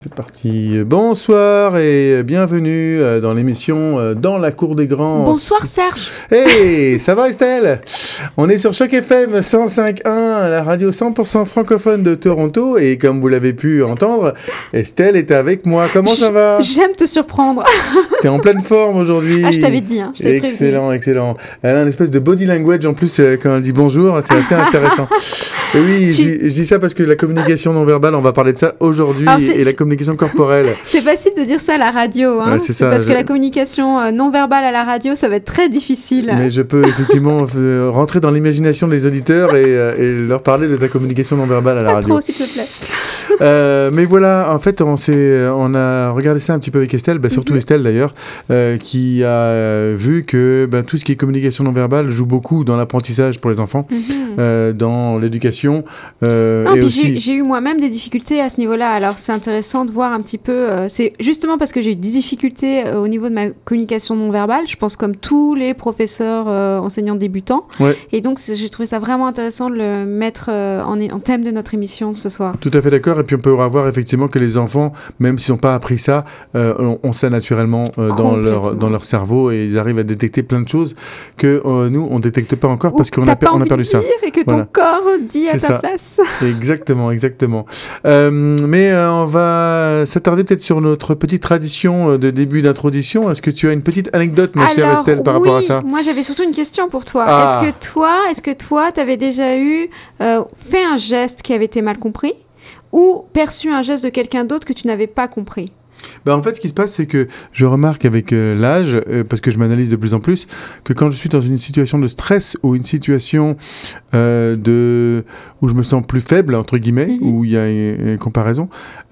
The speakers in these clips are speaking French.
C'est parti. Bonsoir et bienvenue dans l'émission Dans la cour des grands. Bonsoir Serge. Hey, ça va Estelle? On est sur Choc FM 105.1, la radio 100% francophone de Toronto, et comme vous l'avez pu entendre, Estelle est avec moi. Comment ça va? J'aime te surprendre. T'es en pleine forme aujourd'hui. Ah, je t'avais dit, je t'avais prévenu. Excellent, excellent. Elle a une espèce de body language en plus quand elle dit bonjour, c'est assez intéressant. Et oui, je dis ça parce que la communication non verbale, on va parler de ça aujourd'hui, et la communication corporelle. C'est facile de dire ça à la radio, hein. Ouais, c'est ça, parce que la communication non verbale à la radio, ça va être très difficile. Mais je peux effectivement rentrer dans l'imagination des auditeurs et leur parler de ta communication non verbale à la radio. Pas trop, s'il te plaît. Mais voilà, en fait, on a regardé ça un petit peu avec Estelle, surtout Estelle d'ailleurs, qui a vu que tout ce qui est communication non verbale joue beaucoup dans l'apprentissage pour les enfants, dans l'éducation. J'ai eu moi-même des difficultés à ce niveau-là, alors c'est intéressant de voir un petit peu, c'est justement parce que j'ai eu des difficultés au niveau de ma communication non verbale, je pense comme tous les professeurs enseignants débutants, et donc j'ai trouvé ça vraiment intéressant de le mettre en thème de notre émission ce soir. Tout à fait d'accord, et puis on peut voir effectivement que les enfants, même s'ils n'ont pas appris ça, ont ça naturellement dans leur cerveau, et ils arrivent à détecter plein de choses que nous, on ne détecte pas encore parce qu'on a perdu ça. Et que ton corps dit à ta place. Exactement. Mais on va s'attarder peut-être sur notre petite tradition de début d'introduction. Est-ce que tu as une petite anecdote, ma chère Estelle, par rapport à ça? Moi j'avais surtout une question pour toi. Est-ce que toi, t'avais déjà fait un geste qui avait été mal compris ou perçu un geste de quelqu'un d'autre que tu n'avais pas compris? En fait, ce qui se passe, c'est que je remarque avec l'âge, parce que je m'analyse de plus en plus, que quand je suis dans une situation de stress ou une situation où je me sens plus faible, entre guillemets, où il y a une comparaison,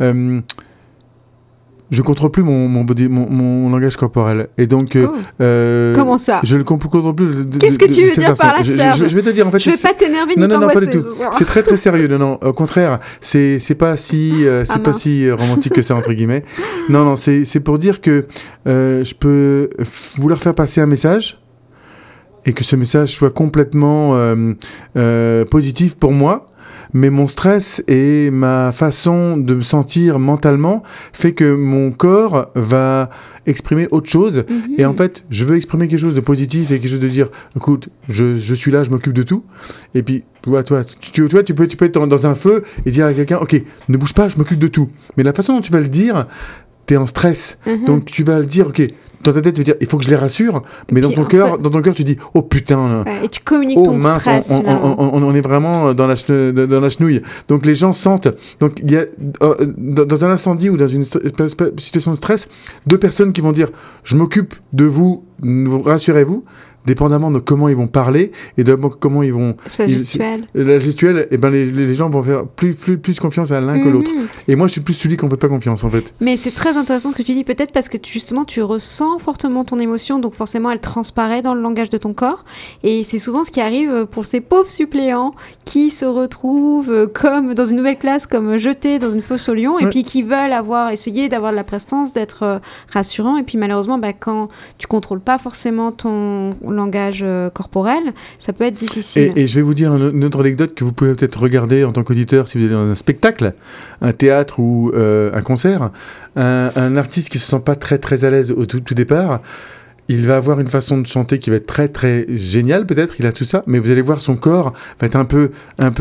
je contrôle plus mon langage corporel. Et donc, comment ça? Je le contrôle plus. Qu'est-ce que tu veux dire par là, Serge? Je vais te dire, en fait. Je vais pas t'énerver ni t'angoisser ce soir. C'est très très sérieux. Non. Au contraire, c'est pas si romantique que ça, entre guillemets. Non. C'est pour dire que je peux vouloir faire passer un message et que ce message soit complètement positif pour moi. Mais mon stress et ma façon de me sentir mentalement fait que mon corps va exprimer autre chose. Et en fait, je veux exprimer quelque chose de positif et quelque chose de dire, écoute, je suis là, je m'occupe de tout. Et puis, tu peux être dans un feu et dire à quelqu'un, ok, ne bouge pas, je m'occupe de tout. Mais la façon dont tu vas le dire, t'es en stress. Donc tu vas le dire, ok. Dans ta tête, tu vas dire, il faut que je les rassure, mais dans ton cœur, tu dis, oh putain. Et tu communiques ton stress. On est vraiment dans la chenouille. Donc les gens sentent. Donc il y a dans un incendie ou dans une situation de stress, deux personnes qui vont dire, je m'occupe de vous, rassurez-vous. Dépendamment de comment ils vont parler et de comment ils vont... La gestuelle, les gens vont faire plus confiance à l'un que l'autre. Et moi, je suis plus celui qu'on ne fait pas confiance, en fait. Mais c'est très intéressant ce que tu dis, peut-être parce que justement, tu ressens fortement ton émotion, donc forcément, elle transparaît dans le langage de ton corps. Et c'est souvent ce qui arrive pour ces pauvres suppléants qui se retrouvent comme dans une nouvelle classe, comme jetés dans une fosse au lion, et puis qui veulent essayer d'avoir de la prestance, d'être rassurants. Et puis malheureusement, quand tu ne contrôles pas forcément ton langage corporel, ça peut être difficile. Et je vais vous dire une autre anecdote que vous pouvez peut-être regarder en tant qu'auditeur si vous êtes dans un spectacle, un théâtre ou un concert. Un artiste qui ne se sent pas très très à l'aise au tout départ, il va avoir une façon de chanter qui va être très très géniale, peut-être, il a tout ça, mais vous allez voir son corps va être un peu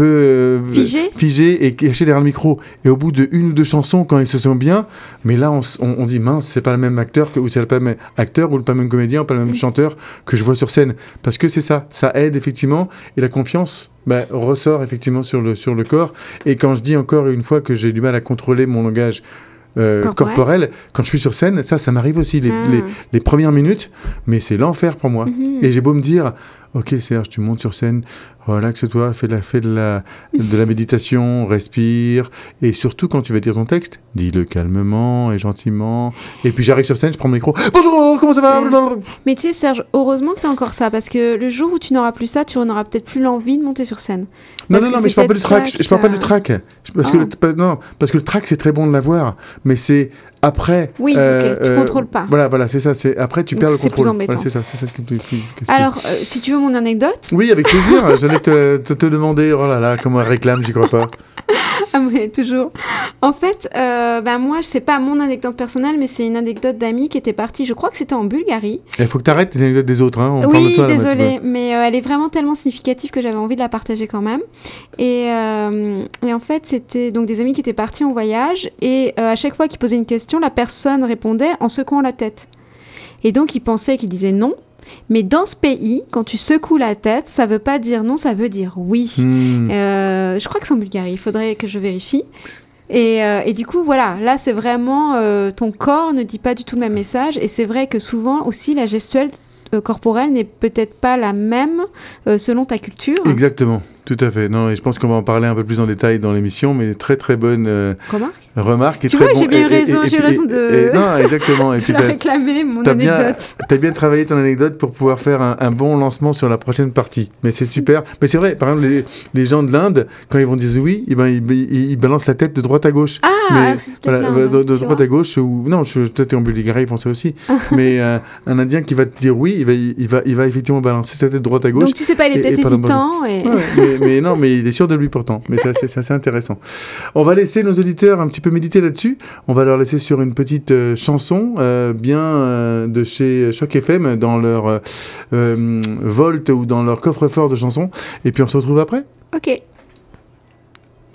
figé et caché derrière le micro. Et au bout de une ou deux chansons, quand il se sent bien, mais là on dit mince, c'est pas le même acteur ou c'est pas le même acteur ou pas le même comédien ou pas le même chanteur que je vois sur scène. Parce que c'est ça aide effectivement, et la confiance ressort effectivement sur le corps. Et quand je dis encore une fois que j'ai du mal à contrôler mon langage corporel, quand je suis sur scène, ça m'arrive aussi les premières minutes, mais c'est l'enfer pour moi. Et j'ai beau me dire, ok Serge, tu montes sur scène, relaxe-toi, fais de la méditation, respire, et surtout quand tu vas dire ton texte, dis-le calmement et gentiment. Et puis j'arrive sur scène, je prends mon micro, bonjour, comment ça va? Mais tu sais Serge, heureusement que tu as encore ça, parce que le jour où tu n'auras plus ça, tu n'auras peut-être plus l'envie de monter sur scène. Non, mais je parle pas du trac. Je parle pas du trac. Parce que le trac, c'est très bon de l'avoir, mais c'est après. Oui, ok, tu contrôles pas. Voilà, c'est ça. C'est après tu perds le contrôle. C'est plus embêtant. Voilà, c'est ça. Alors, si tu veux mon anecdote. Oui, avec plaisir. J'allais te demander. Oh là là, comment elle réclame, j'y crois pas. Ah oui, toujours. En fait, moi, c'est pas mon anecdote personnelle, mais c'est une anecdote d'amis qui était partie, je crois que c'était en Bulgarie. Il faut que tu arrêtes les anecdotes des autres. Hein. On parle Oui, de toi, là, désolée, mais elle est vraiment tellement significative que j'avais envie de la partager quand même. Et en fait, c'était donc des amis qui étaient partis en voyage, et à chaque fois qu'ils posaient une question, la personne répondait en secouant la tête. Et donc, ils pensaient qu'ils disaient non. Mais dans ce pays, quand tu secoues la tête, ça veut pas dire non, ça veut dire oui. Je crois que c'est en Bulgarie, il faudrait que je vérifie. Et du coup, voilà, là, c'est vraiment ton corps ne dit pas du tout le même message. Et c'est vrai que souvent aussi, la gestuelle corporelle n'est peut-être pas la même selon ta culture. Exactement. Tout à fait. Non, et je pense qu'on va en parler un peu plus en détail dans l'émission, mais très très bonne remarque. Tu vois, j'ai bien eu raison, j'ai eu raison de non, exactement. Et de la réclamer, mon anecdote. Tu as bien travaillé ton anecdote pour pouvoir faire un bon lancement sur la prochaine partie. Mais c'est super. Mais c'est vrai, par exemple, les gens de l'Inde, quand ils vont dire oui, ils balancent la tête de droite à gauche. Ah, mais c'est peut-être l'Inde, de droite à gauche, ou non, peut-être en Bulgarie, ils font ça aussi. Mais un Indien qui va te dire oui, il va effectivement balancer sa tête de droite à gauche. Donc tu sais pas, il est peut-être hésitant. Mais non, mais il est sûr de lui pourtant. Mais c'est assez intéressant. On va laisser nos auditeurs un petit peu méditer là-dessus. On va leur laisser sur une petite chanson de chez Choc FM dans leur Volt ou dans leur coffre-fort de chansons. Et puis on se retrouve après. Ok.